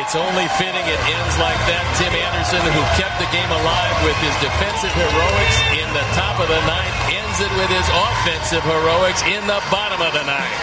It's only fitting it ends like that. Tim Anderson, who kept the game alive with his defensive heroics in the top of the ninth, ends it with his offensive heroics in the bottom of the ninth.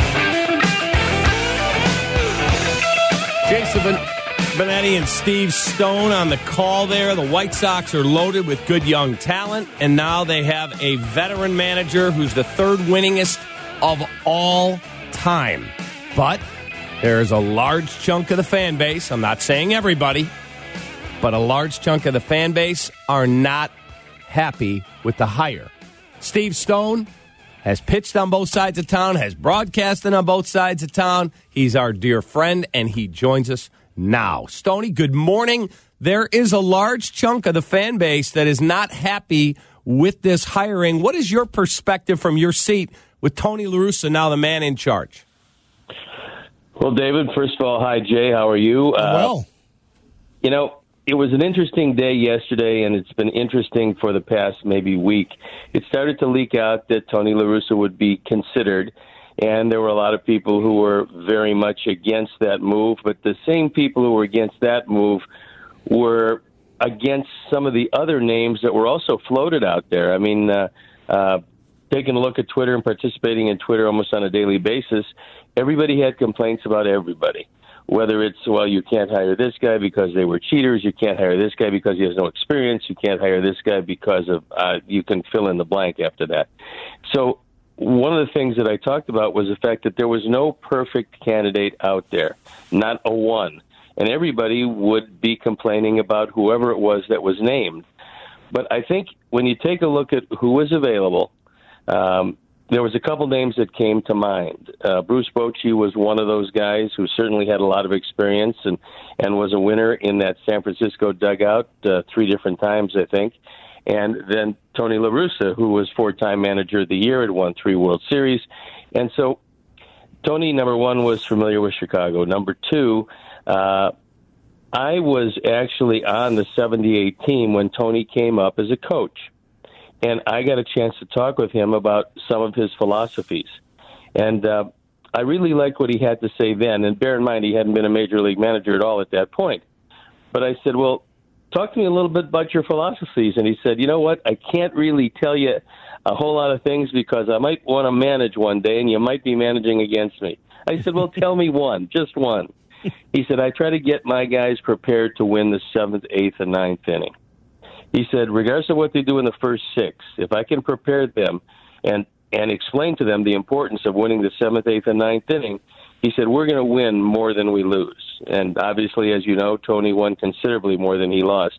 Jason Benetti and Steve Stone on the call there. The White Sox are loaded with good young talent, and now they have a veteran manager who's the third winningest of all time. But there is a large chunk of the fan base, I'm not saying everybody, but a large chunk of the fan base are not happy with the hire. Steve Stone has pitched on both sides of town, has broadcasted on both sides of town. He's our dear friend, and he joins us now. Stoney, good morning. There is a large chunk of the fan base that is not happy with this hiring. What is your perspective from your seat with Tony La Russa now the man in charge? Well, David, first of all, hi, Jay. How are you? Well. You know, it was an interesting day yesterday, and it's been interesting for the past maybe week. It started to leak out that Tony La Russa would be considered, and there were a lot of people who were very much against that move. But the same people who were against that move were against some of the other names that were also floated out there. I mean, taking a look at Twitter and participating in Twitter almost on a daily basis, everybody had complaints about everybody. Whether it's, well, you can't hire this guy because they were cheaters, you can't hire this guy because he has no experience, you can't hire this guy because of, you can fill in the blank after that. So one of the things that I talked about was the fact that there was no perfect candidate out there, not a one. And everybody would be complaining about whoever it was that was named. But I think when you take a look at who was available, there was a couple names that came to mind. Bruce Bochy was one of those guys who certainly had a lot of experience and was a winner in that San Francisco dugout 3 different times, I think. And then Tony La Russa, who was 4-time manager of the year, had won 3 World Series. And so Tony, number one, was familiar with Chicago. Number two, I was actually on the 78 team when Tony came up as a coach. And I got a chance to talk with him about some of his philosophies. And I really liked what he had to say then. And bear in mind, he hadn't been a major league manager at all at that point. But I said, well, talk to me a little bit about your philosophies. And he said, you know what, I can't really tell you a whole lot of things because I might want to manage one day and you might be managing against me. I said, well, tell me one, just one. He said, I try to get my guys prepared to win the 7th, 8th, and 9th inning. He said, regardless of what they do in the first 6, if I can prepare them and explain to them the importance of winning the 7th, 8th, and 9th inning, he said, we're going to win more than we lose. And obviously, as you know, Tony won considerably more than he lost.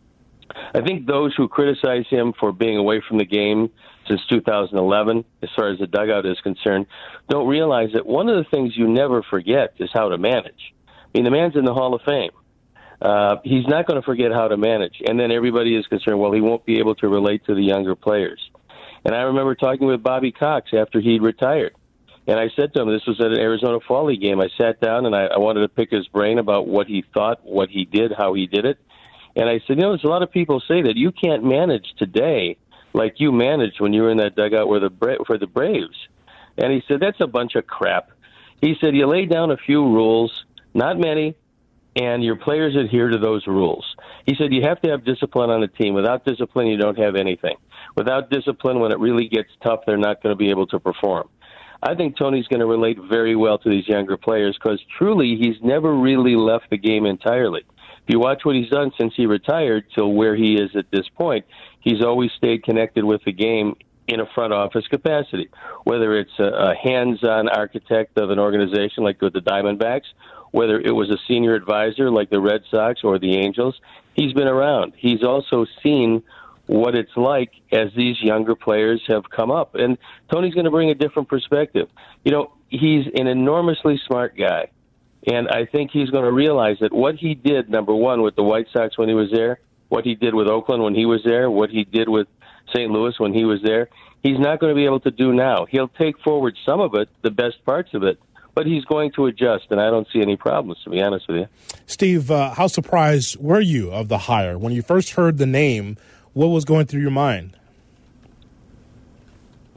I think those who criticize him for being away from the game since 2011, as far as the dugout is concerned, don't realize that one of the things you never forget is how to manage. I mean, the man's in the Hall of Fame. He's not going to forget how to manage. And then everybody is concerned, well, he won't be able to relate to the younger players. And I remember talking with Bobby Cox after he'd retired. And I said to him, this was at an Arizona Fall League game. I sat down and I wanted to pick his brain about what he thought, what he did, how he did it. And I said, you know, there's a lot of people say that you can't manage today like you managed when you were in that dugout for the Braves. And he said, that's a bunch of crap. He said, you lay down a few rules, not many, and your players adhere to those rules. He said you have to have discipline on the team. Without discipline, you don't have anything. Without discipline, when it really gets tough, they're not going to be able to perform. I think Tony's going to relate very well to these younger players because truly he's never really left the game entirely. If you watch what he's done since he retired till where he is at this point, he's always stayed connected with the game in a front office capacity, whether it's a hands-on architect of an organization like with the Diamondbacks, whether it was a senior advisor like the Red Sox or the Angels. He's been around. He's also seen what it's like as these younger players have come up. And Tony's going to bring a different perspective. You know, he's an enormously smart guy. And I think he's going to realize that what he did, number one, with the White Sox when he was there, what he did with Oakland when he was there, what he did with St. Louis when he was there, he's not going to be able to do now. He'll take forward some of it, the best parts of it, but he's going to adjust, and I don't see any problems, to be honest with you. Steve, how surprised were you of the hire? When you first heard the name, what was going through your mind?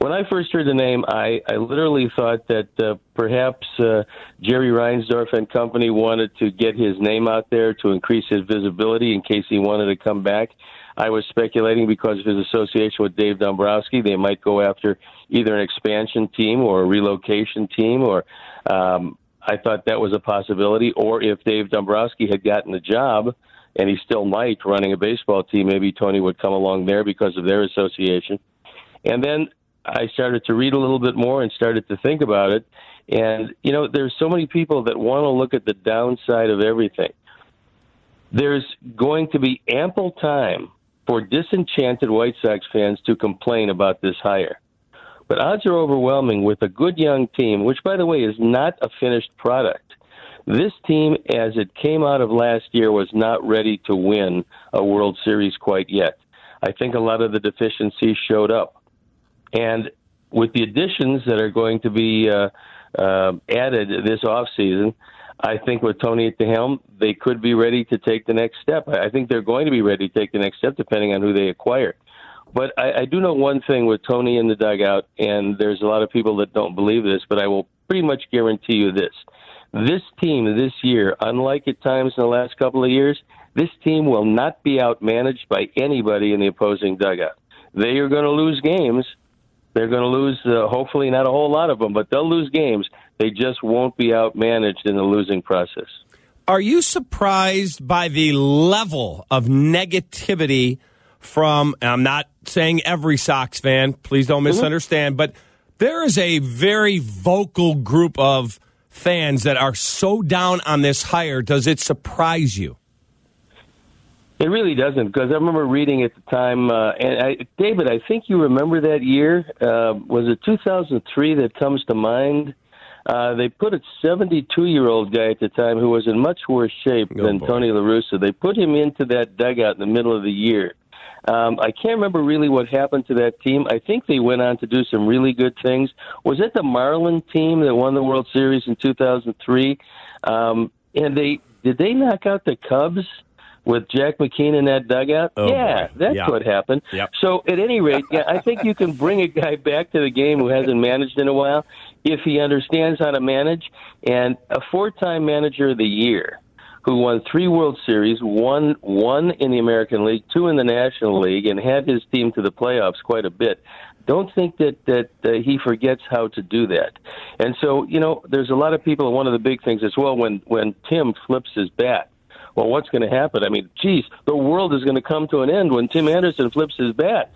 when I first heard the name, I literally thought that perhaps Jerry Reinsdorf and company wanted to get his name out there to increase his visibility in case he wanted to come back. I was speculating because of his association with Dave Dombrowski, they might go after either an expansion team or a relocation team, or I thought that was a possibility. Or if Dave Dombrowski had gotten the job, and he still might, running a baseball team, maybe Tony would come along there because of their association. And then I started to read a little bit more and started to think about it. And, there's so many people that want to look at the downside of everything. There's going to be ample time for disenchanted White Sox fans to complain about this hire. But odds are overwhelming with a good young team, which, by the way, is not a finished product. This team, as it came out of last year, was not ready to win a World Series quite yet. I think a lot of the deficiencies showed up. And with the additions that are going to be added this offseason, I think with Tony at the helm, they could be ready to take the next step. I think they're going to be ready to take the next step depending on who they acquire. But I do know one thing with Tony in the dugout, and there's a lot of people that don't believe this, but I will pretty much guarantee you this. This team this year, unlike at times in the last couple of years, this team will not be outmanaged by anybody in the opposing dugout. They are going to lose games. They're going to lose, hopefully not a whole lot of them, but they'll lose games. They just won't be outmanaged in the losing process. Are you surprised by the level of negativity from, and I'm not saying every Sox fan, please don't misunderstand, but there is a very vocal group of fans that are so down on this hire. Does it surprise you? It really doesn't, because I remember reading at the time, David, I think you remember that year. Was it 2003 that comes to mind? They put a 72-year-old guy at the time who was in much worse shape than Tony La Russa. They put him into that dugout in the middle of the year. I can't remember really what happened to that team. I think they went on to do some really good things. Was it the Marlin team that won the World Series in 2003? And did they knock out the Cubs with Jack McKean in that dugout? That's what happened. Yep. So at any rate, I think you can bring a guy back to the game who hasn't managed in a while if he understands how to manage. And a 4-time manager of the year who won 3 World Series, one in the American League, 2 in the National League, and had his team to the playoffs quite a bit. Don't think that he forgets how to do that. And so, there's a lot of people, one of the big things as well, when Tim flips his bat, well, what's going to happen? I mean, the world is going to come to an end when Tim Anderson flips his bat.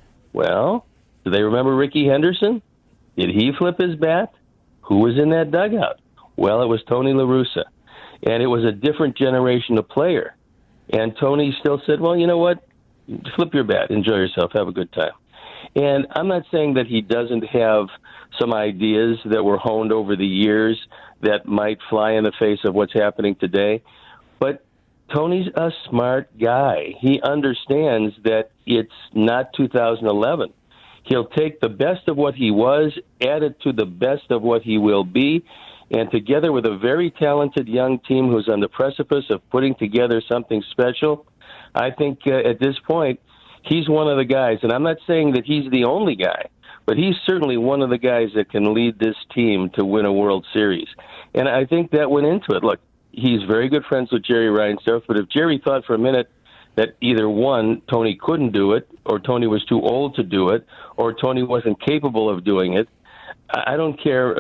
Well, do they remember Rickey Henderson? Did he flip his bat? Who was in that dugout? Well, it was Tony La Russa. And it was a different generation of player. And Tony still said, well, you know what? Flip your bat. Enjoy yourself. Have a good time. And I'm not saying that he doesn't have some ideas that were honed over the years that might fly in the face of what's happening today. But Tony's a smart guy. He understands that it's not 2011. He'll take the best of what he was, add it to the best of what he will be, and together with a very talented young team who's on the precipice of putting together something special, I think at this point, he's one of the guys. And I'm not saying that he's the only guy, but he's certainly one of the guys that can lead this team to win a World Series. And I think that went into it. Look, he's very good friends with Jerry Reinsdorf, but if Jerry thought for a minute that either one, Tony couldn't do it, or Tony was too old to do it, or Tony wasn't capable of doing it, I don't care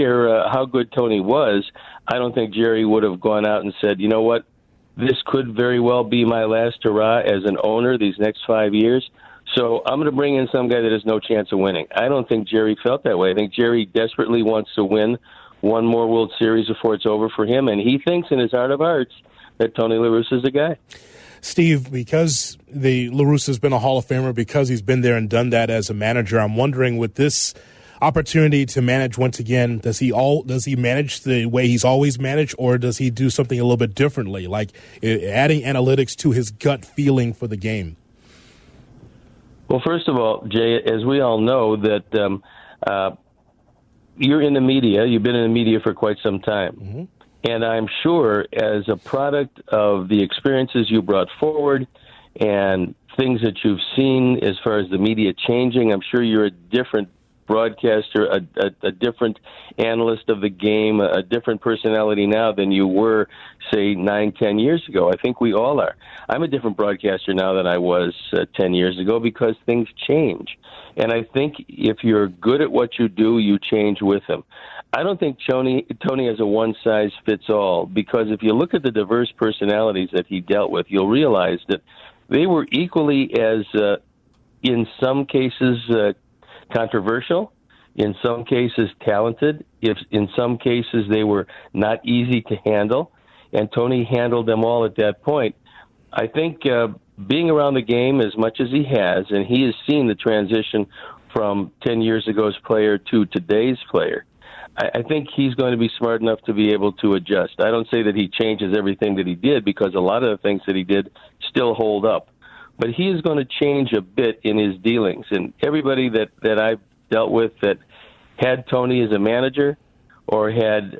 how good Tony was. I don't think Jerry would have gone out and said, you know what, this could very well be my last hurrah as an owner these next 5 years. So I'm going to bring in some guy that has no chance of winning. I don't think Jerry felt that way. I think Jerry desperately wants to win one more World Series before it's over for him, and he thinks in his heart of hearts that Tony La Russa is the guy. Steve, because La Russa has been a Hall of Famer, because he's been there and done that as a manager, I'm wondering, with this opportunity to manage once again, does he manage the way he's always managed, or does he do something a little bit differently, like adding analytics to his gut feeling for the game? Well, first of all, Jay, as we all know, that you're in the media. You've been in the media for quite some time. Mm-hmm. And I'm sure as a product of the experiences you brought forward and things that you've seen as far as the media changing, I'm sure you're a different broadcaster, a different analyst of the game, a different personality now than you were, say, 9-10 years ago. I think we all are. I'm a different broadcaster now than I was 10 years ago because things change. And I think if you're good at what you do, you change with them. I don't think Tony has a one-size-fits-all, because if you look at the diverse personalities that he dealt with, you'll realize that they were equally as, in some cases, controversial, in some cases talented, in some cases they were not easy to handle, and Tony handled them all at that point. I think being around the game as much as he has, and he has seen the transition from 10 years ago's player to today's player, I think he's going to be smart enough to be able to adjust. I don't say that he changes everything that he did, because a lot of the things that he did still hold up. But he is going to change a bit in his dealings. And everybody that I've dealt with that had Tony as a manager or had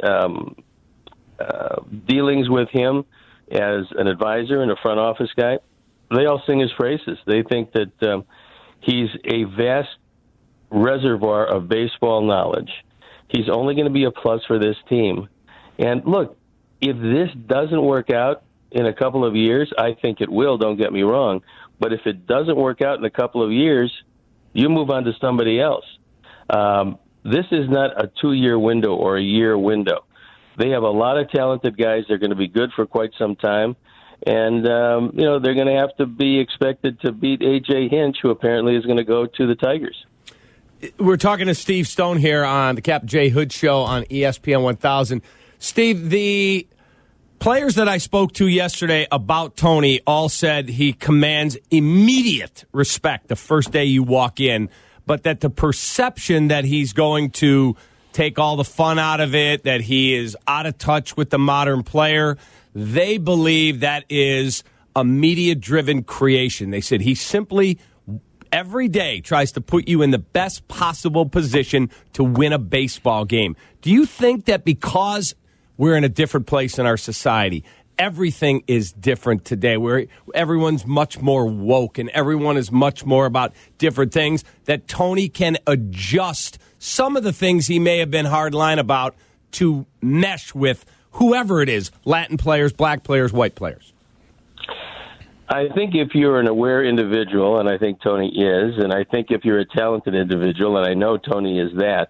dealings with him as an advisor and a front office guy, they all sing his praises. They think that he's a vast reservoir of baseball knowledge. He's only going to be a plus for this team. And look, if this doesn't work out in a couple of years, I think it will, don't get me wrong. But if it doesn't work out in a couple of years, you move on to somebody else. This is not a 2-year window or a year window. They have a lot of talented guys. They're going to be good for quite some time. And, they're going to have to be expected to beat A.J. Hinch, who apparently is going to go to the Tigers. We're talking to Steve Stone here on the Captain J. Hood Show on ESPN 1000. Steve, the players that I spoke to yesterday about Tony all said he commands immediate respect the first day you walk in, but that the perception that he's going to take all the fun out of it, that he is out of touch with the modern player, they believe that is a media-driven creation. They said he simply every day tries to put you in the best possible position to win a baseball game. Do you think that because we're in a different place in our society, everything is different today, where everyone's much more woke and everyone is much more about different things, that Tony can adjust some of the things he may have been hardline about to mesh with whoever it is, Latin players, black players, white players? I think if you're an aware individual, and I think Tony is, and I think if you're a talented individual, and I know Tony is that,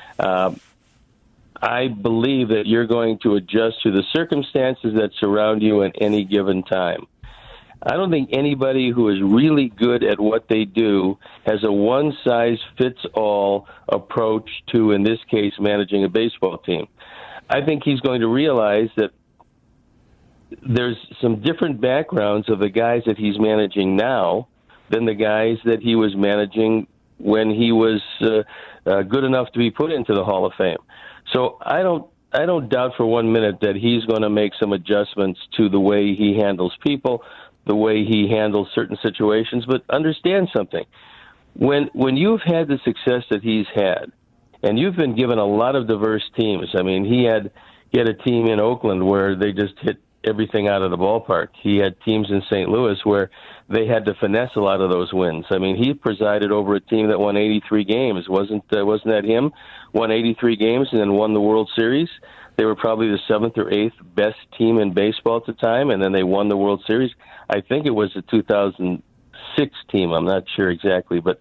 I believe that you're going to adjust to the circumstances that surround you at any given time. I don't think anybody who is really good at what they do has a one-size-fits-all approach to, in this case, managing a baseball team. I think he's going to realize that there's some different backgrounds of the guys that he's managing now than the guys that he was managing when he was good enough to be put into the Hall of Fame. So I don't doubt for 1 minute that he's going to make some adjustments to the way he handles people, the way he handles certain situations. But understand something. When you've had the success that he's had, and you've been given a lot of diverse teams. I mean, he had a team in Oakland where they just hit everything out of the ballpark. He had teams in St. Louis where they had to finesse a lot of those wins. I mean, he presided over a team that won 83 games. Wasn't that him? Won 83 games and then won the World Series. They were probably the 7th or 8th best team in baseball at the time, and then they won the World Series. I think it was the 2006 team. I'm not sure exactly, but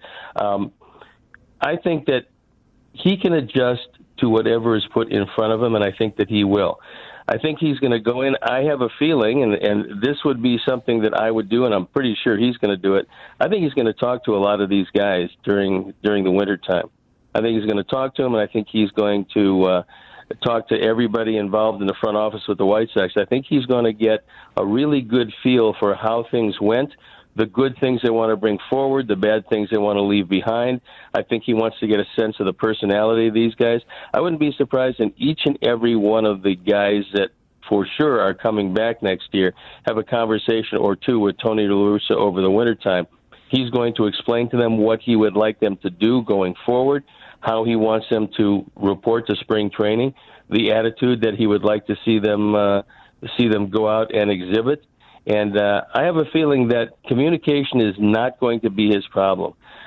I think that he can adjust to whatever is put in front of him, and I think that he will. I think he's going to go in. I have a feeling, and this would be something that I would do, and I'm pretty sure he's going to do it. I think he's going to talk to a lot of these guys during the winter time. I think he's going to talk to them, and I think he's going to talk to everybody involved in the front office with the White Sox. I think he's going to get a really good feel for how things went, the good things they want to bring forward, the bad things they want to leave behind. I think he wants to get a sense of the personality of these guys. I wouldn't be surprised in each and every one of the guys that for sure are coming back next year have a conversation or two with Tony La Russa over the wintertime. He's going to explain to them what he would like them to do going forward, how he wants them to report to spring training, the attitude that he would like to see them go out and exhibit. And I have a feeling that communication is not going to be his problem.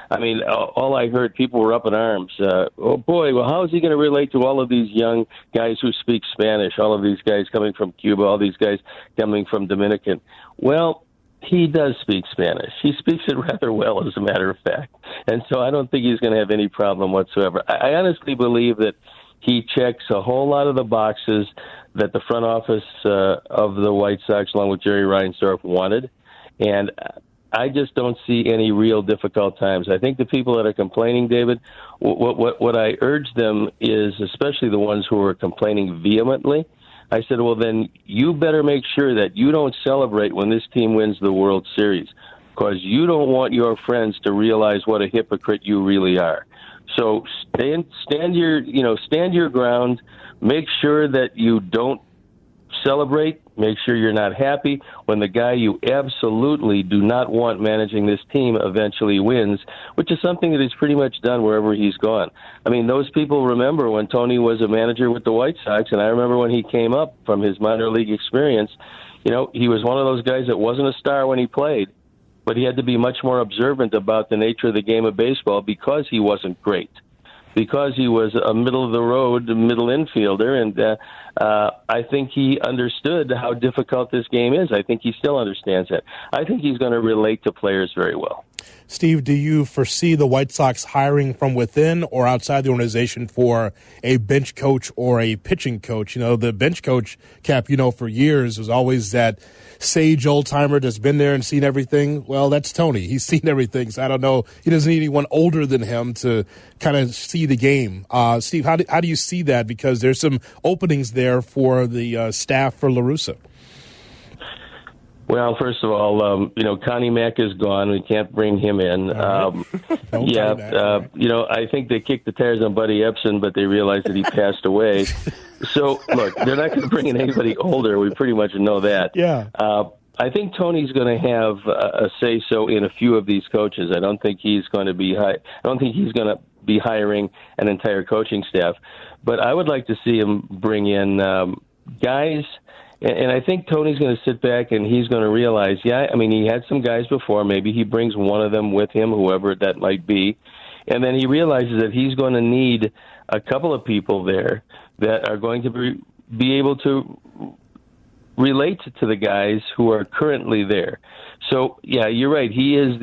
I mean, all I heard, people were up in arms. Oh, boy, well, how is he going to relate to all of these young guys who speak Spanish, all of these guys coming from Cuba, all these guys coming from Dominican? Well, he does speak Spanish. He speaks it rather well, as a matter of fact. And so I don't think he's going to have any problem whatsoever. I honestly believe that he checks a whole lot of the boxes that the front office of the White Sox, along with Jerry Reinsdorf, wanted. And I just don't see any real difficult times. I think the people that are complaining, David, what I urge them is, especially the ones who are complaining vehemently, I said, well, then you better make sure that you don't celebrate when this team wins the World Series, because you don't want your friends to realize what a hypocrite you really are. So stand your ground. Make sure that you don't celebrate. Make sure you're not happy when the guy you absolutely do not want managing this team eventually wins, which is something that he's pretty much done wherever he's gone. I mean, those people remember when Tony was a manager with the White Sox, and I remember when he came up from his minor league experience, he was one of those guys that wasn't a star when he played, but he had to be much more observant about the nature of the game of baseball because he wasn't great, because he was a middle-of-the-road middle infielder, and I think he understood how difficult this game is. I think he still understands that. I think he's going to relate to players very well. Steve, do you foresee the White Sox hiring from within or outside the organization for a bench coach or a pitching coach? The bench coach, Cap, for years was always that sage old-timer that's been there and seen everything. Well, that's Tony. He's seen everything, so I don't know. He doesn't need anyone older than him to kind of see the game. Steve, how do you see that? Because there's some openings there for the staff for La Russa. Well, first of all, Connie Mack is gone. We can't bring him in. I think they kicked the tires on Buddy Epson, but they realized that he passed away. So, look, they're not going to bring in anybody older. We pretty much know that. Yeah. I think Tony's going to have a say-so in a few of these coaches. I don't think he's going to be hiring an entire coaching staff. But I would like to see him bring in guys. And I think Tony's going to sit back and he's going to realize, he had some guys before. Maybe he brings one of them with him, whoever that might be. And then he realizes that he's going to need a couple of people there that are going to be able to relate to the guys who are currently there. So, yeah, you're right. He is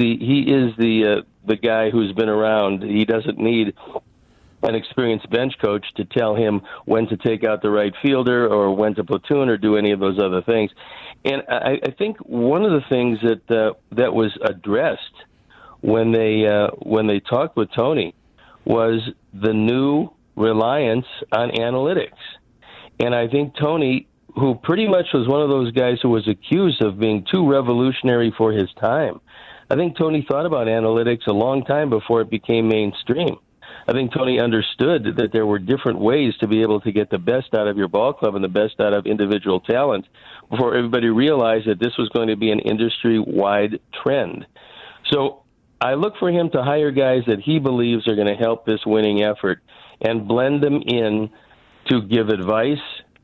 the guy who's been around. He doesn't need an experienced bench coach to tell him when to take out the right fielder or when to platoon or do any of those other things. And I think one of the things that was addressed when they talked with Tony was the new reliance on analytics. And I think Tony, who pretty much was one of those guys who was accused of being too revolutionary for his time, I think Tony thought about analytics a long time before it became mainstream. I think Tony understood that there were different ways to be able to get the best out of your ball club and the best out of individual talent before everybody realized that this was going to be an industry-wide trend. So I look for him to hire guys that he believes are going to help this winning effort and blend them in to give advice,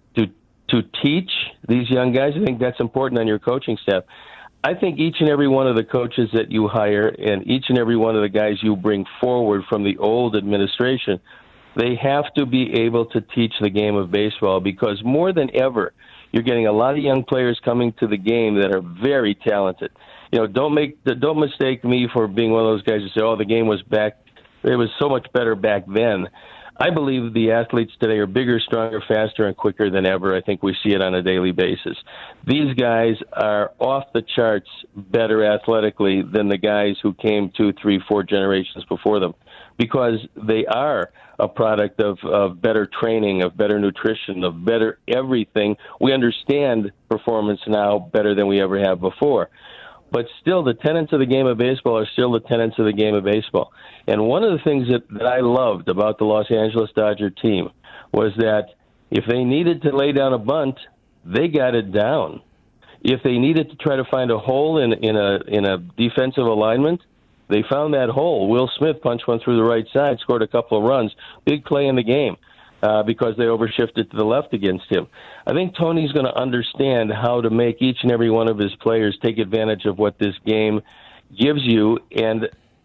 to teach these young guys. I think that's important on your coaching staff. I think each and every one of the coaches that you hire and each and every one of the guys you bring forward from the old administration, they have to be able to teach the game of baseball, because more than ever, you're getting a lot of young players coming to the game that are very talented. Don't mistake me for being one of those guys who say, "Oh, the game was it was so much better back then." I believe the athletes today are bigger, stronger, faster, and quicker than ever. I think we see it on a daily basis. These guys are off the charts better athletically than the guys who came 2, 3, 4 generations before them, because they are a product of better training, of better nutrition, of better everything. We understand performance now better than we ever have before. But still, the tenets of the game of baseball are still the tenets of the game of baseball. And one of the things that I loved about the Los Angeles Dodger team was that if they needed to lay down a bunt, they got it down. If they needed to try to find a hole in a defensive alignment, they found that hole. Will Smith punched one through the right side, scored a couple of runs. Big play in the game. Because they overshifted to the left against him. I think Tony's going to understand how to make each and every one of his players take advantage of what this game gives you. And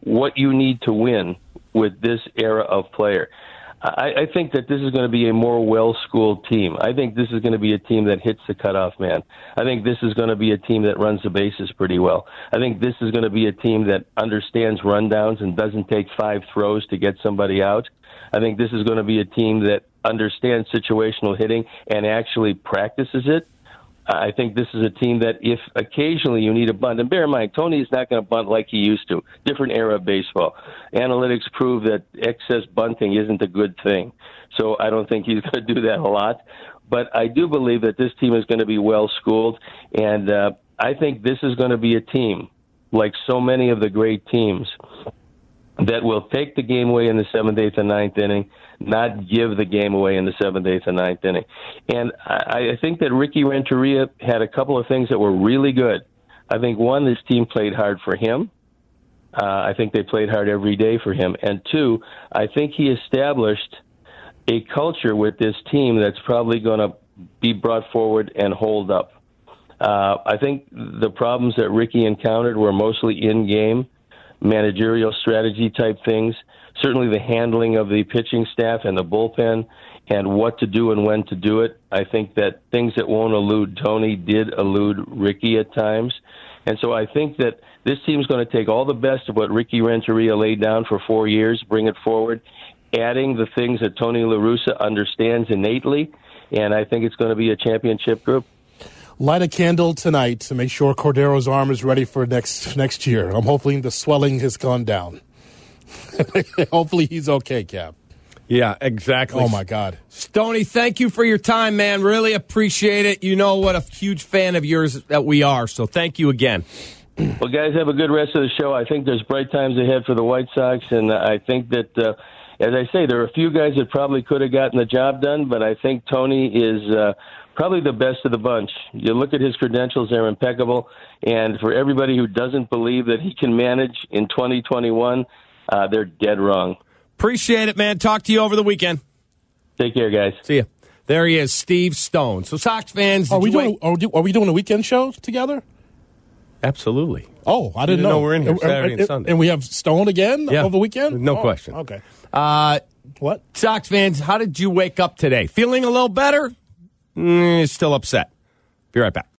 what you need to win with this era of player. I think that this is going to be a more well-schooled team. I think this is going to be a team that hits the cutoff man. I think this is going to be a team that runs the bases pretty well. I think this is going to be a team that understands rundowns and doesn't take 5 throws to get somebody out. I think this is going to be a team that understands situational hitting and actually practices it. I think this is a team that if occasionally you need a bunt, and bear in mind, Tony is not going to bunt like he used to. Different era of baseball. Analytics prove that excess bunting isn't a good thing. So I don't think he's going to do that a lot. But I do believe that this team is going to be well-schooled, and I think this is going to be a team, like so many of the great teams, that will take the game away in the 7th, 8th, and 9th inning, not give the game away in the 7th, 8th, and 9th inning. And I think that Ricky Renteria had a couple of things that were really good. I think, one, this team played hard for him. I think they played hard every day for him. And 2, I think he established a culture with this team that's probably going to be brought forward and hold up. I think the problems that Ricky encountered were mostly in-game, managerial strategy type things, certainly the handling of the pitching staff and the bullpen and what to do and when to do it. I think that things that won't elude Tony did elude Ricky at times. And so I think that this team's going to take all the best of what Ricky Renteria laid down for 4 years, bring it forward, adding the things that Tony La Russa understands innately, and I think it's going to be a championship group. Light a candle tonight to make sure Cordero's arm is ready for next year. I'm hoping the swelling has gone down. Hopefully he's okay, Cap. Yeah, exactly. Oh, my God. Stoney, thank you for your time, man. Really appreciate it. You know what a huge fan of yours that we are, so thank you again. Well, guys, have a good rest of the show. I think there's bright times ahead for the White Sox, and I think that, as I say, there are a few guys that probably could have gotten the job done, but I think Tony is probably the best of the bunch. You look at his credentials, they're impeccable, and for everybody who doesn't believe that he can manage in 2021, they're dead wrong. Appreciate it, man. Talk to you over the weekend. Take care, guys. See ya. There he is, Steve Stone. So, Sox fans, are we doing a weekend show together? Absolutely. Oh, I didn't know. We're in here Saturday and Sunday. And we have Stone again over the weekend? No question. Okay. What? Sox fans, how did you wake up today? Feeling a little better? Still upset. Be right back.